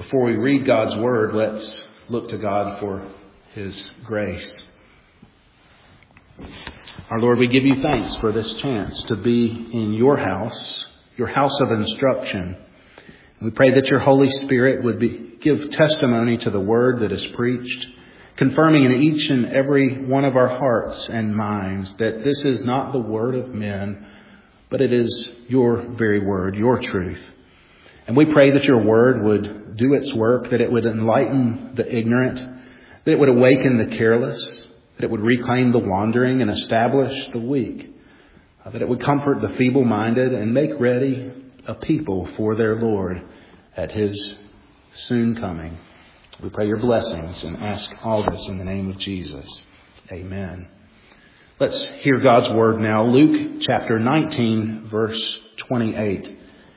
Before we read God's Word, let's look to God for His grace. Our Lord, we give you thanks for this chance to be in your house of instruction. We pray that your Holy Spirit would give testimony to the Word that is preached, confirming in each and every one of our hearts and minds that this is not the word of men, but it is your very word, your truth. And we pray that your word would do its work, that it would enlighten the ignorant, that it would awaken the careless, that it would reclaim the wandering and establish the weak, that it would comfort the feeble-minded and make ready a people for their Lord at his soon coming. We pray your blessings and ask all this in the name of Jesus. Amen. Let's hear God's word now. Luke chapter 19, verse 28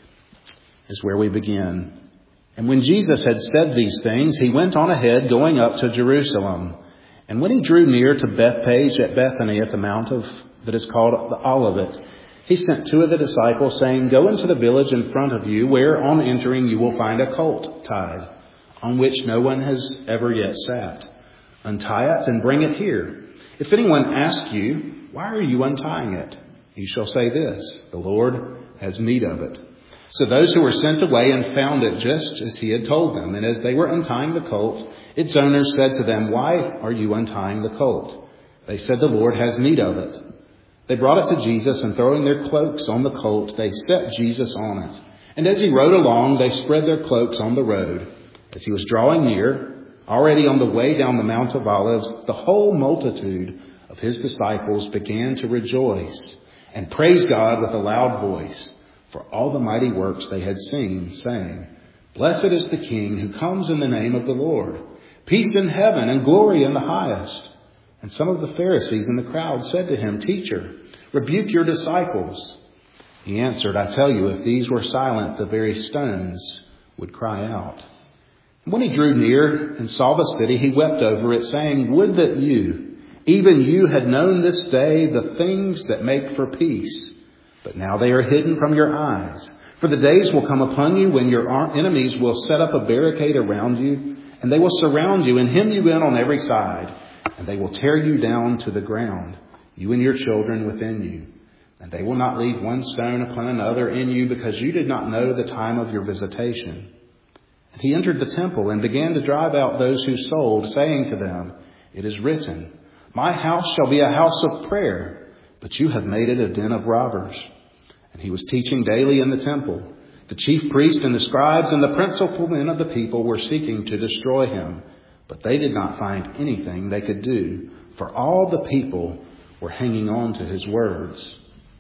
is where we begin. And when Jesus had said these things, he went on ahead, going up to Jerusalem. And when he drew near to Bethphage at Bethany at the mount that is called the Olivet, he sent two of the disciples, saying, "Go into the village in front of you, where on entering you will find a colt tied, on which no one has ever yet sat. Untie it and bring it here. If anyone asks you, 'Why are you untying it?' you shall say this, 'The Lord has need of it.'" So those who were sent away and found it just as he had told them. And as they were untying the colt, its owners said to them, "Why are you untying the colt?" They said, "The Lord has need of it." They brought it to Jesus, and throwing their cloaks on the colt, they set Jesus on it. And as he rode along, they spread their cloaks on the road. As he was drawing near, already on the way down the Mount of Olives, the whole multitude of his disciples began to rejoice and praise God with a loud voice for all the mighty works they had seen, saying, "Blessed is the King who comes in the name of the Lord. Peace in heaven and glory in the highest." And some of the Pharisees in the crowd said to him, "Teacher, rebuke your disciples." He answered, "I tell you, if these were silent, the very stones would cry out." When he drew near and saw the city, he wept over it, saying, "Would that you, even you, had known this day the things that make for peace. But now they are hidden from your eyes. For the days will come upon you when your enemies will set up a barricade around you, and they will surround you and hem you in on every side, and they will tear you down to the ground, you and your children within you. And they will not leave one stone upon another in you, because you did not know the time of your visitation." And he entered the temple and began to drive out those who sold, saying to them, "It is written, 'My house shall be a house of prayer,' but you have made it a den of robbers." And he was teaching daily in the temple. The chief priests and the scribes and the principal men of the people were seeking to destroy him, but they did not find anything they could do, for all the people were hanging on to his words.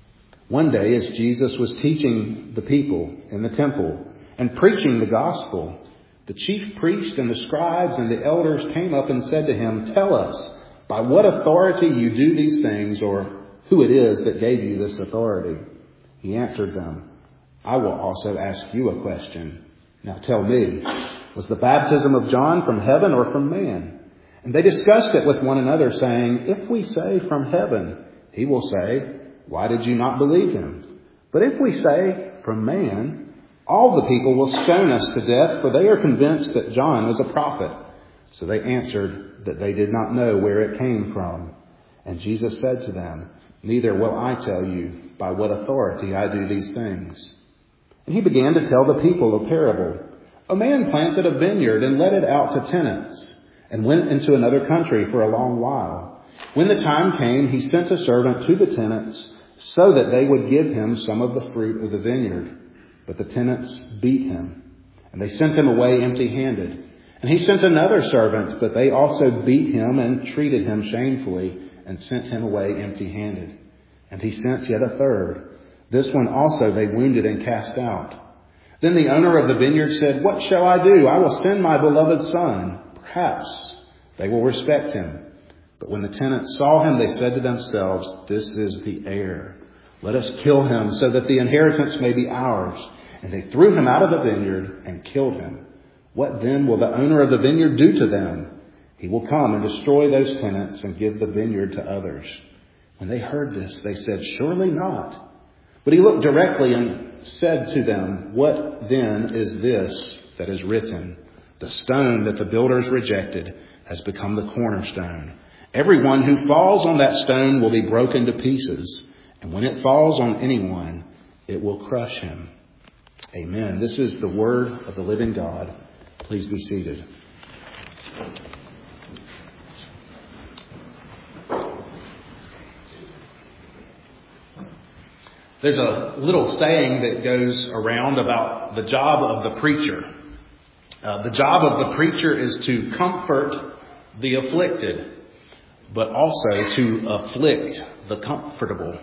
One day, as Jesus was teaching the people in the temple and preaching the gospel, the chief priests and the scribes and the elders came up and said to him, "Tell us, by what authority you do these things, or who it is that gave you this authority?" He answered them, "I will also ask you a question. Now tell me, was the baptism of John from heaven or from man?" And they discussed it with one another, saying, "If we say from heaven, he will say, 'Why did you not believe him?' But if we say from man, all the people will stone us to death, for they are convinced that John was a prophet." So they answered that they did not know where it came from. And Jesus said to them, "Neither will I tell you by what authority I do these things." And he began to tell the people a parable. "A man planted a vineyard and let it out to tenants, and went into another country for a long while. When the time came, he sent a servant to the tenants so that they would give him some of the fruit of the vineyard. But the tenants beat him, and they sent him away empty-handed. And he sent another servant, but they also beat him and treated him shamefully, and sent him away empty-handed. And he sent yet a third. This one also they wounded and cast out. Then the owner of the vineyard said, 'What shall I do? I will send my beloved son. Perhaps they will respect him.' But when the tenants saw him, they said to themselves, 'This is the heir. Let us kill him so that the inheritance may be ours.' And they threw him out of the vineyard and killed him. What then will the owner of the vineyard do to them? He will come and destroy those tenants and give the vineyard to others." When they heard this, they said, "Surely not." But he looked directly and said to them, "What then is this that is written? The stone that the builders rejected has become the cornerstone. Everyone who falls on that stone will be broken to pieces, and when it falls on anyone, it will crush him." Amen. This is the word of the living God. Please be seated. There's a little saying that goes around about the job of the preacher. The job of the preacher is to comfort the afflicted, but also to afflict the comfortable.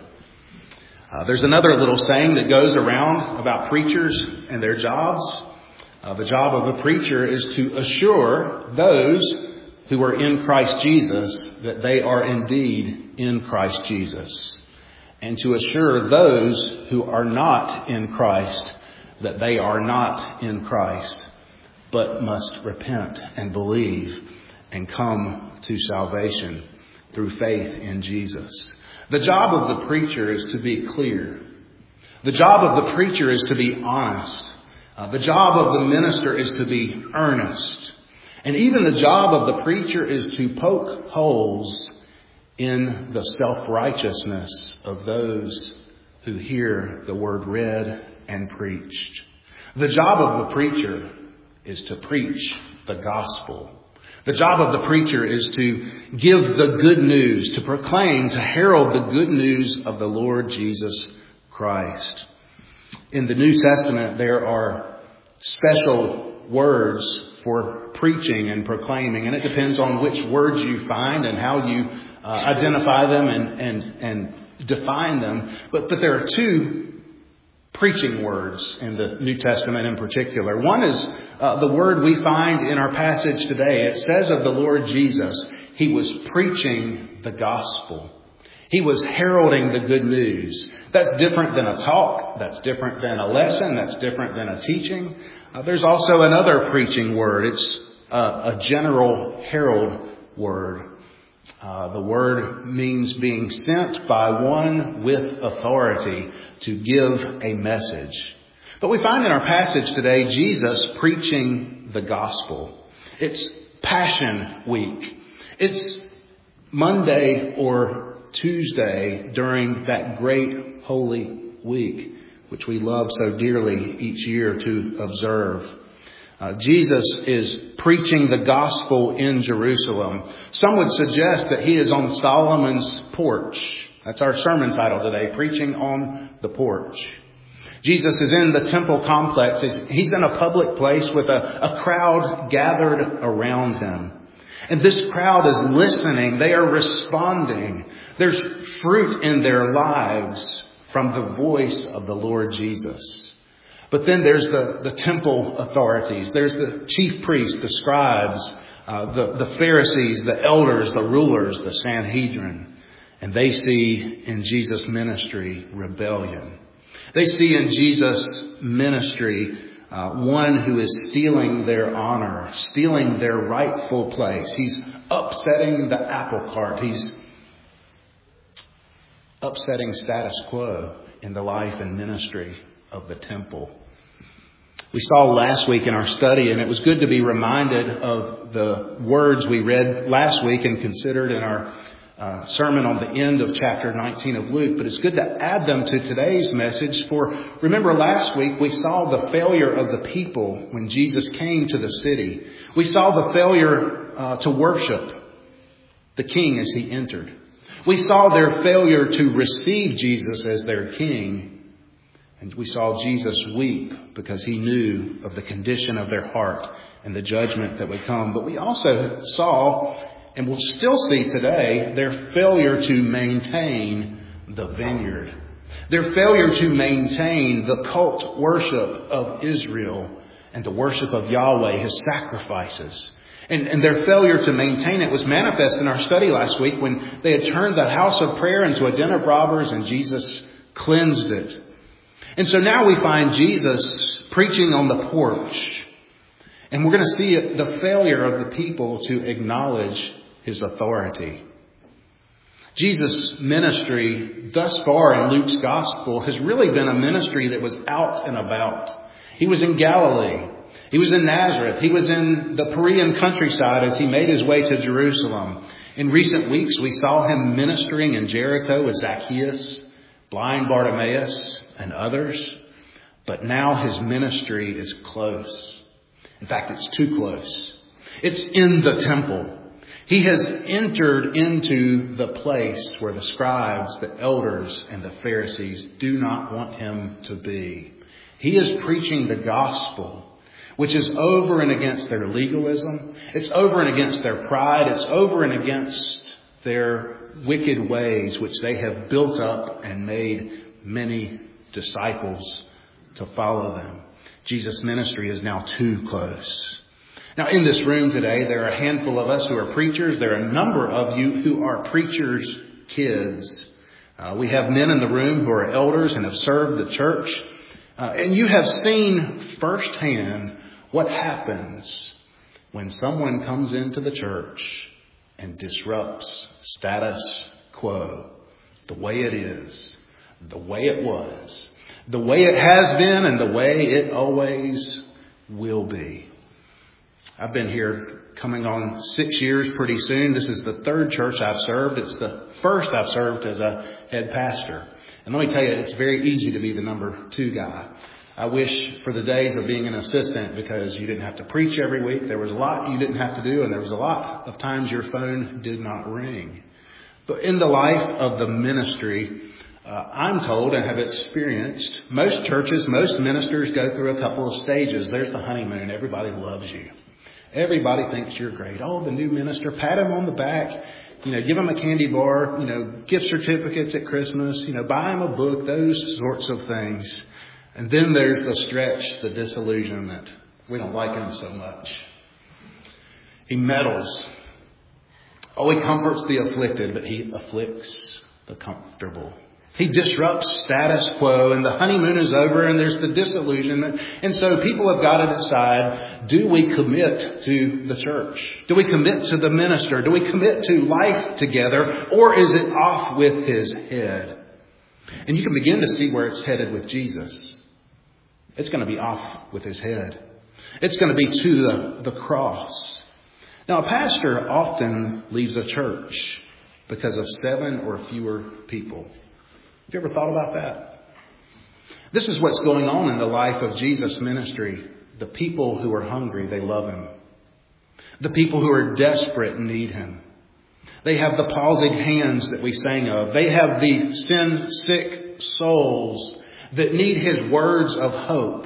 There's another little saying that goes around about preachers and their jobs. The job of the preacher is to assure those who are in Christ Jesus that they are indeed in Christ Jesus, and to assure those who are not in Christ that they are not in Christ, but must repent and believe and come to salvation through faith in Jesus. The job of the preacher is to be clear. The job of the preacher is to be honest. The job of the minister is to be earnest. And even the job of the preacher is to poke holes in the self-righteousness of those who hear the word read and preached. The job of the preacher is to preach the gospel. The job of the preacher is to give the good news, to proclaim, to herald the good news of the Lord Jesus Christ. In the New Testament, there are special words for preaching and proclaiming, and it depends on which words you find and how you identify them and define them. But there are two preaching words in the New Testament in particular. One is the word we find in our passage today. It says of the Lord Jesus, He was preaching the gospel. He was heralding the good news. That's different than a talk. That's different than a lesson. That's different than a teaching. There's also another preaching word. It's a general herald word. The word means being sent by one with authority to give a message. But we find in our passage today Jesus preaching the gospel. It's Passion Week. It's Monday or Tuesday during that great Holy Week, which we love so dearly each year to observe. Jesus is preaching the gospel in Jerusalem. Some would suggest that He is on Solomon's porch. That's our sermon title today, Preaching on the Porch. Jesus is in the temple complex. He's in a public place with a crowd gathered around Him. And this crowd is listening. They are responding. There's fruit in their lives from the voice of the Lord Jesus. But then there's the temple authorities. There's the chief priests, the scribes, the Pharisees, the elders, the rulers, the Sanhedrin. And they see in Jesus' ministry rebellion. They see in Jesus' ministry one who is stealing their honor, stealing their rightful place. He's upsetting the apple cart. He's upsetting status quo in the life and ministry of the temple. We saw last week in our study, and it was good to be reminded of the words we read last week and considered in our sermon on the end of chapter 19 of Luke. But it's good to add them to today's message. For remember last week we saw the failure of the people when Jesus came to the city. We saw the failure to worship the king as he entered. We saw their failure to receive Jesus as their king. And we saw Jesus weep because he knew of the condition of their heart and the judgment that would come. But we also saw, and will still see today, their failure to maintain the vineyard. Their failure to maintain the cult worship of Israel and the worship of Yahweh, His sacrifices. And their failure to maintain it was manifest in our study last week when they had turned the house of prayer into a den of robbers and Jesus cleansed it. And so now we find Jesus preaching on the porch. And we're going to see the failure of the people to acknowledge His authority. Jesus' ministry thus far in Luke's gospel has really been a ministry that was out and about. He was in Galilee. He was in Nazareth. He was in the Perean countryside as he made his way to Jerusalem. In recent weeks, we saw him ministering in Jericho with Zacchaeus, blind Bartimaeus, and others. But now his ministry is close. In fact, it's too close. It's in the temple. He has entered into the place where the scribes, the elders, and the Pharisees do not want him to be. He is preaching the gospel, which is over and against their legalism. It's over and against their pride. It's over and against their wicked ways, which they have built up and made many disciples to follow them. Jesus' ministry is now too close. Now, in this room today, there are a handful of us who are preachers. There are a number of you who are preachers' kids. We have men in the room who are elders and have served the church. And you have seen firsthand what happens when someone comes into the church and disrupts status quo, the way it is, the way it was, the way it has been, and the way it always will be. I've been here coming on 6 years pretty soon. This is the third church I've served. It's the first I've served as a head pastor. And let me tell you, it's very easy to be the number 2 guy. I wish for the days of being an assistant, because you didn't have to preach every week. There was a lot you didn't have to do, and there was a lot of times your phone did not ring. But in the life of the ministry, I'm told and have experienced, most churches, most ministers go through a couple of stages. There's the honeymoon. Everybody loves you. Everybody thinks you're great. Oh, the new minister, pat him on the back, give him a candy bar, gift certificates at Christmas, buy him a book, those sorts of things. And then there's the stretch, the disillusionment. We don't like him so much. He meddles. Oh, he comforts the afflicted, but he afflicts the comfortable. He disrupts status quo, and the honeymoon is over, and there's the disillusionment. And so people have got to decide, do we commit to the church? Do we commit to the minister? Do we commit to life together? Or is it off with his head? And you can begin to see where it's headed with Jesus. It's going to be off with his head. It's going to be to the cross. Now, a pastor often leaves a church because of 7 or fewer people. Have you ever thought about that? This is what's going on in the life of Jesus' ministry. The people who are hungry, they love him. The people who are desperate need him. They have the palsied hands that we sang of. They have the sin-sick souls that need his words of hope.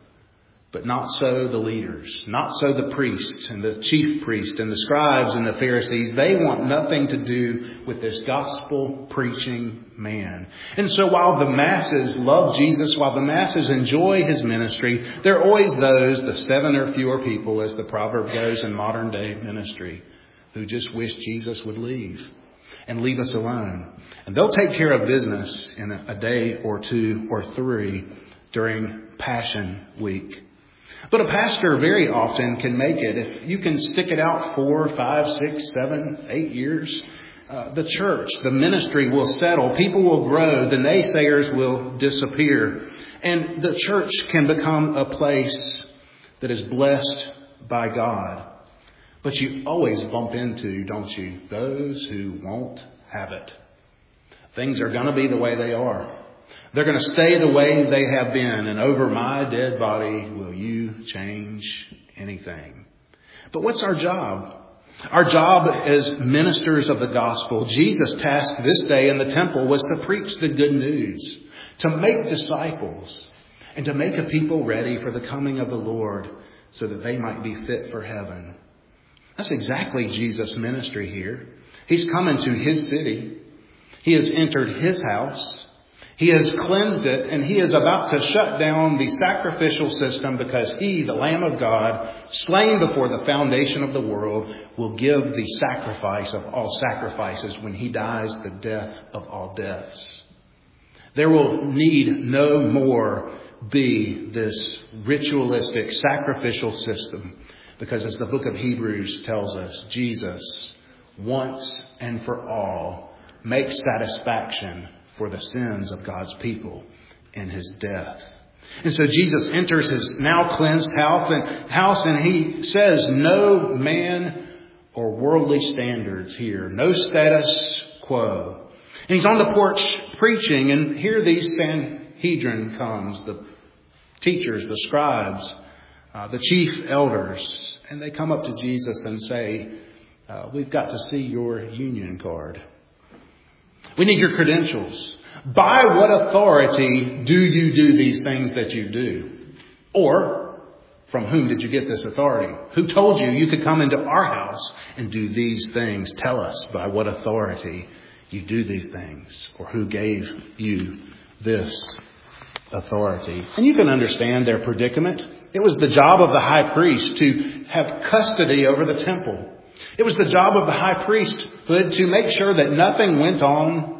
But not so the leaders, not so the priests and the chief priest and the scribes and the Pharisees. They want nothing to do with this gospel preaching man. And so while the masses love Jesus, while the masses enjoy his ministry, there are always those, the 7 or fewer people, as the proverb goes in modern day ministry, who just wish Jesus would leave and leave us alone. And they'll take care of business in a day or 2 or 3 during Passion Week. But a pastor very often can make it. If you can stick it out 4, 5, 6, 7, 8 years, the church, the ministry will settle. People will grow. The naysayers will disappear. And the church can become a place that is blessed by God. But you always bump into, don't you, those who won't have it. Things are going to be the way they are. They're going to stay the way they have been. And over my dead body, will you change anything? But what's our job? Our job as ministers of the gospel, Jesus' task this day in the temple was to preach the good news, to make disciples, and to make a people ready for the coming of the Lord so that they might be fit for heaven. That's exactly Jesus' ministry here. He's come into his city. He has entered his house. He has cleansed it, and he is about to shut down the sacrificial system because he, the Lamb of God, slain before the foundation of the world, will give the sacrifice of all sacrifices when he dies the death of all deaths. There will need no more be this ritualistic sacrificial system because, as the book of Hebrews tells us, Jesus, once and for all, makes satisfaction for the sins of God's people in his death. And so Jesus enters his now cleansed house and he says, no man or worldly standards here. No status quo. And he's on the porch preaching, and here these Sanhedrin comes, the teachers, the scribes, the chief elders, and they come up to Jesus and say, we've got to see your union card. We need your credentials. By what authority do you do these things that you do? Or, from whom did you get this authority? Who told you you could come into our house and do these things? Tell us by what authority you do these things, or who gave you this authority. And you can understand their predicament. It was the job of the high priest to have custody over the temple. It was the job of the high priesthood to make sure that nothing went on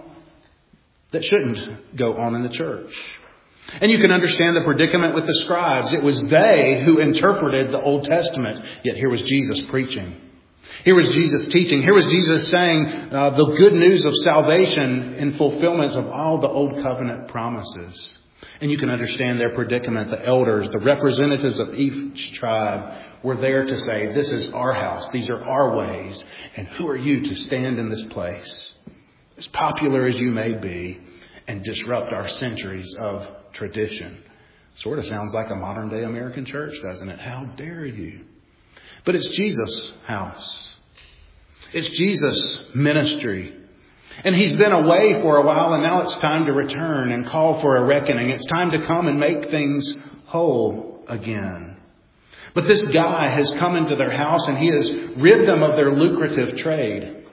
that shouldn't go on in the church. And you can understand the predicament with the scribes. It was they who interpreted the Old Testament. Yet here was Jesus preaching. Here was Jesus teaching. Here was Jesus saying the good news of salvation in fulfillment of all the Old Covenant promises. And you can understand their predicament. The elders, the representatives of each tribe were there to say, this is our house. These are our ways. And who are you to stand in this place, as popular as you may be, and disrupt our centuries of tradition? Sort of sounds like a modern day American church, doesn't it? How dare you? But it's Jesus' house. It's Jesus' ministry. And he's been away for a while, and now it's time to return and call for a reckoning. It's time to come and make things whole again. But this guy has come into their house and he has rid them of their lucrative trade.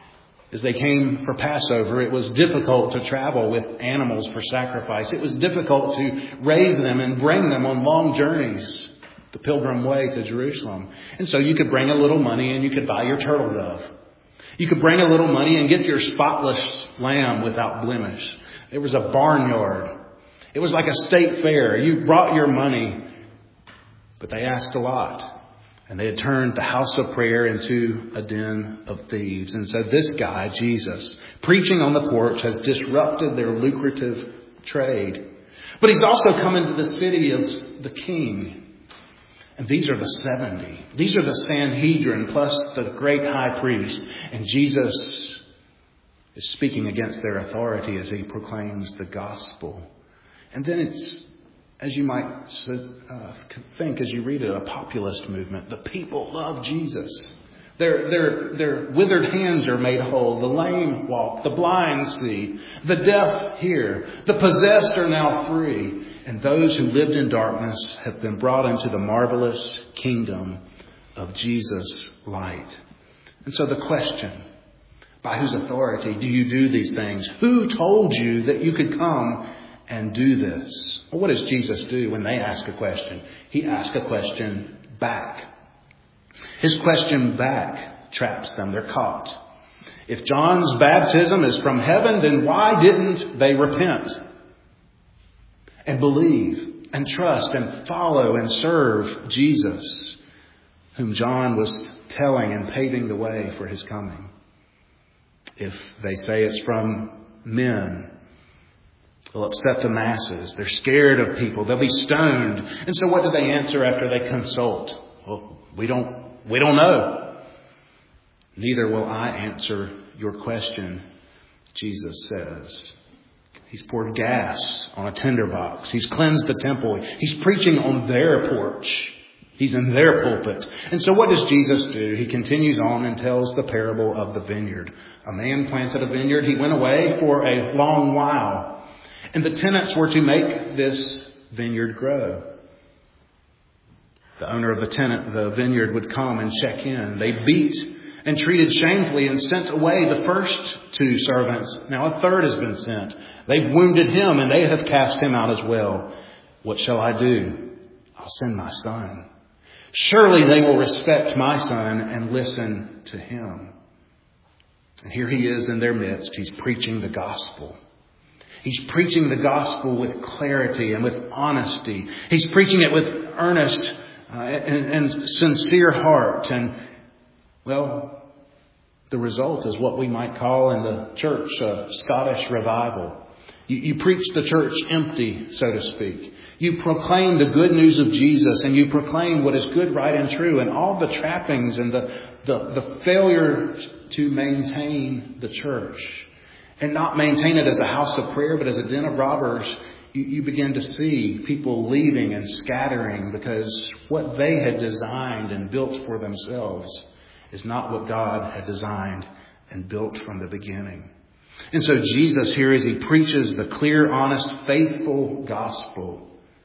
As they came for Passover, it was difficult to travel with animals for sacrifice. It was difficult to raise them and bring them on long journeys, the pilgrim way to Jerusalem. And so you could bring a little money and you could buy your turtle dove. You could bring a little money and get your spotless lamb without blemish. There was a barnyard. It was like a state fair. You brought your money, but they asked a lot. And they had turned the house of prayer into a den of thieves. And so this guy, Jesus, preaching on the porch, has disrupted their lucrative trade. But he's also come into the city of the king. And these are the 70. These are the Sanhedrin plus the great high priest. And Jesus is speaking against their authority as he proclaims the gospel. And then it's, as you might think as you read it, a populist movement. The people love Jesus. Their withered hands are made whole. The lame walk. The blind see. The deaf hear. The possessed are now free. And those who lived in darkness have been brought into the marvelous kingdom of Jesus' light. And so the question, by whose authority do you do these things? Who told you that you could come and do this? Well, what does Jesus do when they ask a question? He asks a question back. His question back traps them. They're caught. If John's baptism is from heaven, then why didn't they repent and believe and trust and follow and serve Jesus, whom John was telling and paving the way for his coming? If they say it's from men, it'll upset the masses. They're scared of people. They'll be stoned. And so what do they answer after they consult? Well, we don't know. Neither will I answer your question, Jesus says. He's poured gas on a tinderbox. He's cleansed the temple. He's preaching on their porch. He's in their pulpit. And so what does Jesus do? He continues on and tells the parable of the vineyard. A man planted a vineyard. He went away for a long while. And the tenants were to make this vineyard grow. The owner of the vineyard would come and check in. They beat and treated shamefully and sent away the first 2 servants. Now a third has been sent. They've wounded him and they have cast him out as well. What shall I do? I'll send my son. Surely they will respect my son and listen to him. And here he is in their midst. He's preaching the gospel. He's preaching the gospel with clarity and with honesty. He's preaching it with earnest and sincere heart. And, well, the result is what we might call in the church a Scottish revival. You preach the church empty, so to speak. You proclaim the good news of Jesus, and you proclaim what is good, right, and true, and all the trappings and the failure to maintain the church and not maintain it as a house of prayer, but as a den of robbers. You begin to see people leaving and scattering because what they had designed and built for themselves is not what God had designed and built from the beginning. And so Jesus here, as he preaches the clear, honest, faithful gospel,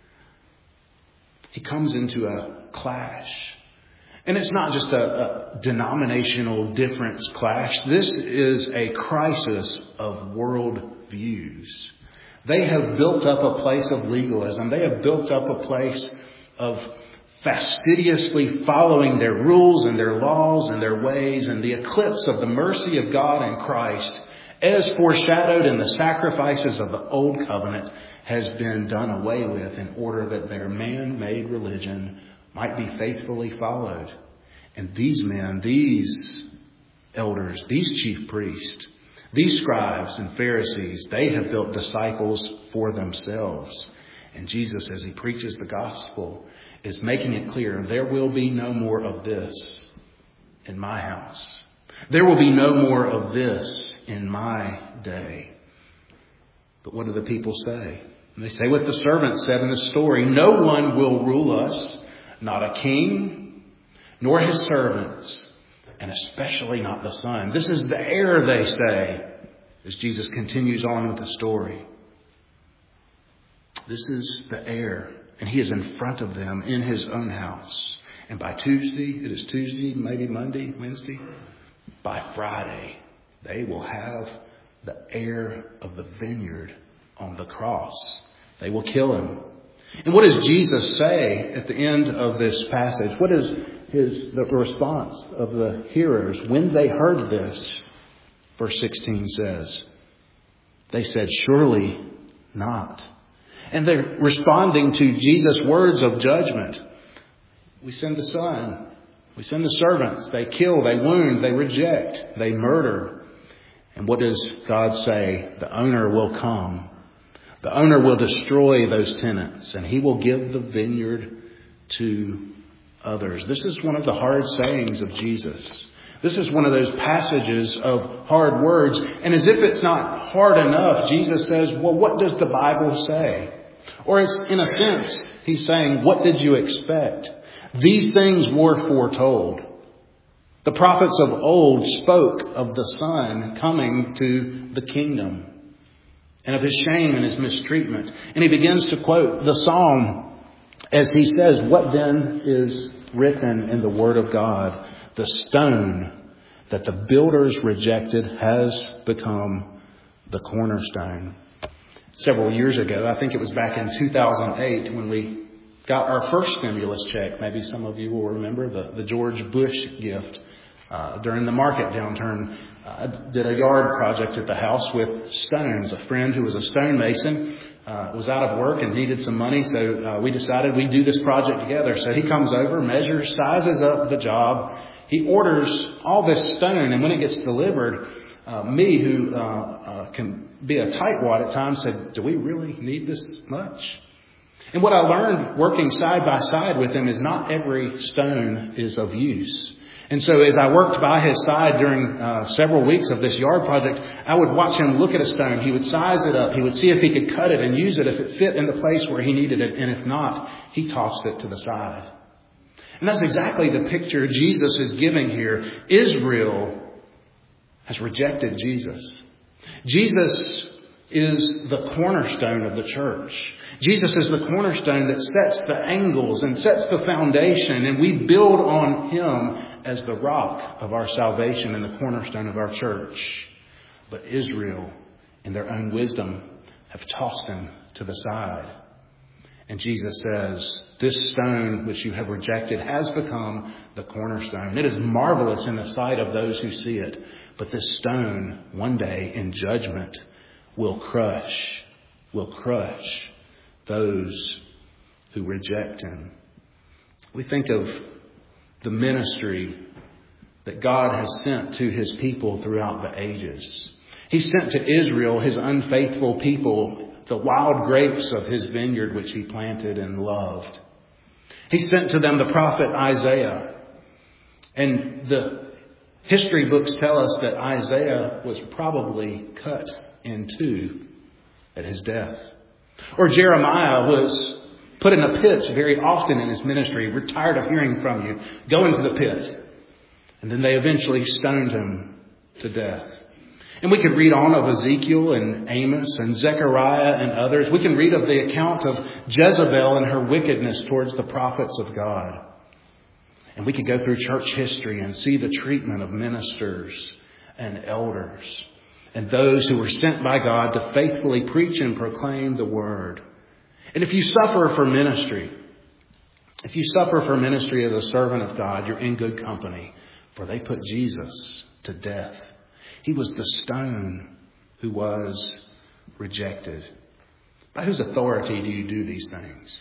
he comes into a clash. And it's not just a denominational difference clash. This is a crisis of world views. They have built up a place of legalism. They have built up a place of fastidiously following their rules and their laws and their ways, and the eclipse of the mercy of God in Christ, as foreshadowed in the sacrifices of the Old Covenant, has been done away with in order that their man-made religion might be faithfully followed. And these men, these elders, these chief priests, these scribes and Pharisees, they have built disciples for themselves. And Jesus, as he preaches the gospel, is making it clear there will be no more of this in my house. There will be no more of this in my day. But what do the people say? They say what the servant said in the story: no one will rule us, not a king, nor his servants, and especially not the Son. This is the heir, they say, as Jesus continues on with the story. This is the heir, and he is in front of them in his own house. And by Tuesday, it is Tuesday, maybe Monday, Wednesday, by Friday, they will have the heir of the vineyard on the cross. They will kill him. And what does Jesus say at the end of this passage? What is the response of the hearers when they heard this? Verse 16 says, they said, surely not. And they're responding to Jesus' words of judgment. We send the Son. We send the servants. They kill, they wound, they reject, they murder. And what does God say? The owner will come. The owner will destroy those tenants, and he will give the vineyard to others. This is one of the hard sayings of Jesus. This is one of those passages of hard words. And as if it's not hard enough, Jesus says, well, what does the Bible say? Or it's, in a sense, he's saying, what did you expect? These things were foretold. The prophets of old spoke of the Son coming to the kingdom and of his shame and his mistreatment. And he begins to quote the Psalm as he says, what then is written in the Word of God? The stone that the builders rejected has become the cornerstone. Several years ago, I think it was back in 2008 when we got our first stimulus check. Maybe some of you will remember the George Bush gift. During the market downturn, I did a yard project at the house with stones. A friend who was a stonemason was out of work and needed some money, so we decided we'd do this project together. So he comes over, measures, sizes up the job. He orders all this stone, and when it gets delivered, me, who can be a tightwad at times, said, do we really need this much? And what I learned working side by side with him is not every stone is of use. And so as I worked by his side during several weeks of this yard project, I would watch him look at a stone. He would size it up. He would see if he could cut it and use it if it fit in the place where he needed it. And if not, he tossed it to the side. And that's exactly the picture Jesus is giving here. Israel has rejected Jesus. Jesus is the cornerstone of the church. Jesus is the cornerstone that sets the angles and sets the foundation, and we build on him as the rock of our salvation and the cornerstone of our church. But Israel, in their own wisdom, have tossed him to the side. And Jesus says, this stone which you have rejected has become the cornerstone. It is marvelous in the sight of those who see it. But this stone, one day in judgment, will crush those who reject him. We think of the ministry that God has sent to his people throughout the ages. He sent to Israel, his unfaithful people, the wild grapes of his vineyard which he planted and loved. He sent to them the prophet Isaiah. And the history books tell us that Isaiah was probably cut in two at his death. Or Jeremiah was put in a pit very often in his ministry. We're tired of hearing from you. Go into the pit. And then they eventually stoned him to death. And we could read on of Ezekiel and Amos and Zechariah and others. We can read of the account of Jezebel and her wickedness towards the prophets of God. And we could go through church history and see the treatment of ministers and elders and those who were sent by God to faithfully preach and proclaim the word. And if you suffer for ministry, as a servant of God, you're in good company. For they put Jesus to death. He was the stone who was rejected. By whose authority do you do these things?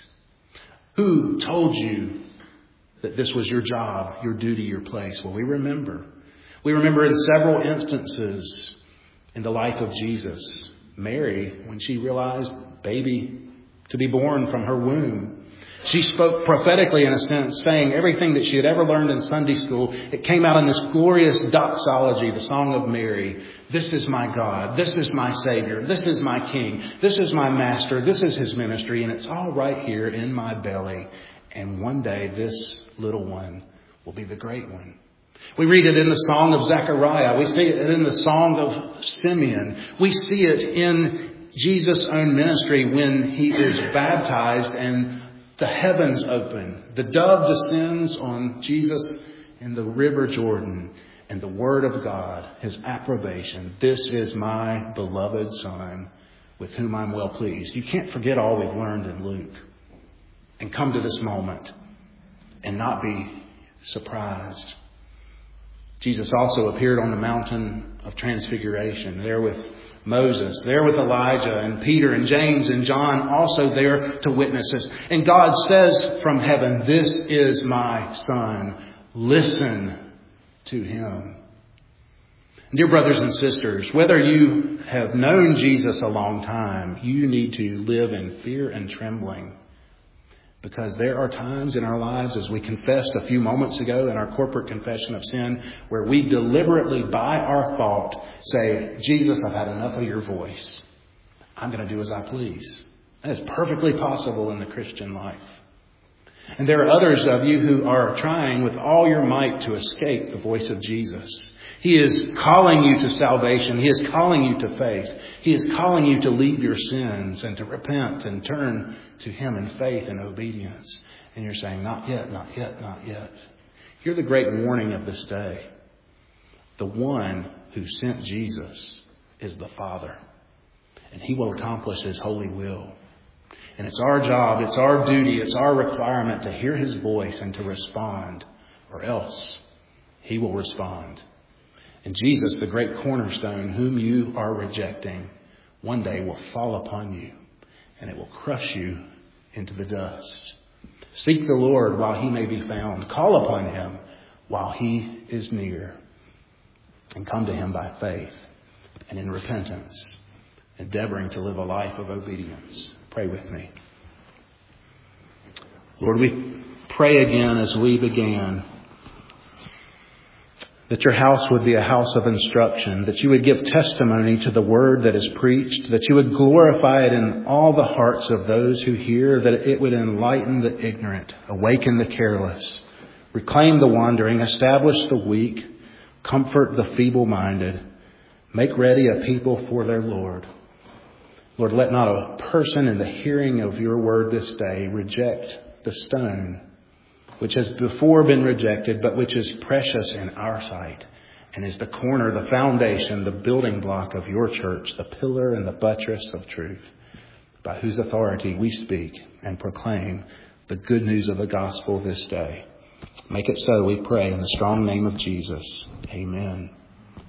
Who told you that this was your job, your duty, your place? Well, we remember. We remember in several instances in the life of Jesus. Mary, when she realized baby to be born from her womb, she spoke prophetically in a sense, saying everything that she had ever learned in Sunday school. It came out in this glorious doxology, the Song of Mary. This is my God. This is my Savior. This is my King. This is my Master. This is his ministry. And it's all right here in my belly. And one day this little one will be the great one. We read it in the Song of Zechariah. We see it in the Song of Simeon. We see it in Jesus' own ministry when he is baptized and the heavens open. The dove descends on Jesus in the river Jordan. And the word of God, his approbation. This is my beloved Son with whom I'm well pleased. You can't forget all we've learned in Luke. And come to this moment and not be surprised. Jesus also appeared on the mountain of transfiguration, there with Moses, there with Elijah and Peter and James and John, also there to witness us. And God says from heaven, this is my Son. Listen to him. Dear brothers and sisters, whether you have known Jesus a long time, you need to live in fear and trembling. Because there are times in our lives, as we confessed a few moments ago in our corporate confession of sin, where we deliberately, by our thought, say, Jesus, I've had enough of your voice. I'm going to do as I please. That is perfectly possible in the Christian life. And there are others of you who are trying with all your might to escape the voice of Jesus. He is calling you to salvation. He is calling you to faith. He is calling you to leave your sins and to repent and turn to him in faith and obedience. And you're saying, not yet, not yet, not yet. Hear the great warning of this day. The one who sent Jesus is the Father. And he will accomplish his holy will. And it's our job, it's our duty, it's our requirement to hear his voice and to respond. Or else he will respond. And Jesus, the great cornerstone, whom you are rejecting, one day will fall upon you and it will crush you into the dust. Seek the Lord while he may be found. Call upon him while he is near. And come to him by faith and in repentance, endeavoring to live a life of obedience. Pray with me. Lord, we pray again as we began, that your house would be a house of instruction, that you would give testimony to the word that is preached, that you would glorify it in all the hearts of those who hear, that it would enlighten the ignorant, awaken the careless, reclaim the wandering, establish the weak, comfort the feeble-minded, make ready a people for their Lord. Lord, let not a person in the hearing of your word this day reject the stone which has before been rejected, but which is precious in our sight and is the corner, the foundation, the building block of your church, the pillar and the buttress of truth, by whose authority we speak and proclaim the good news of the gospel this day. Make it so, we pray, in the strong name of Jesus. Amen.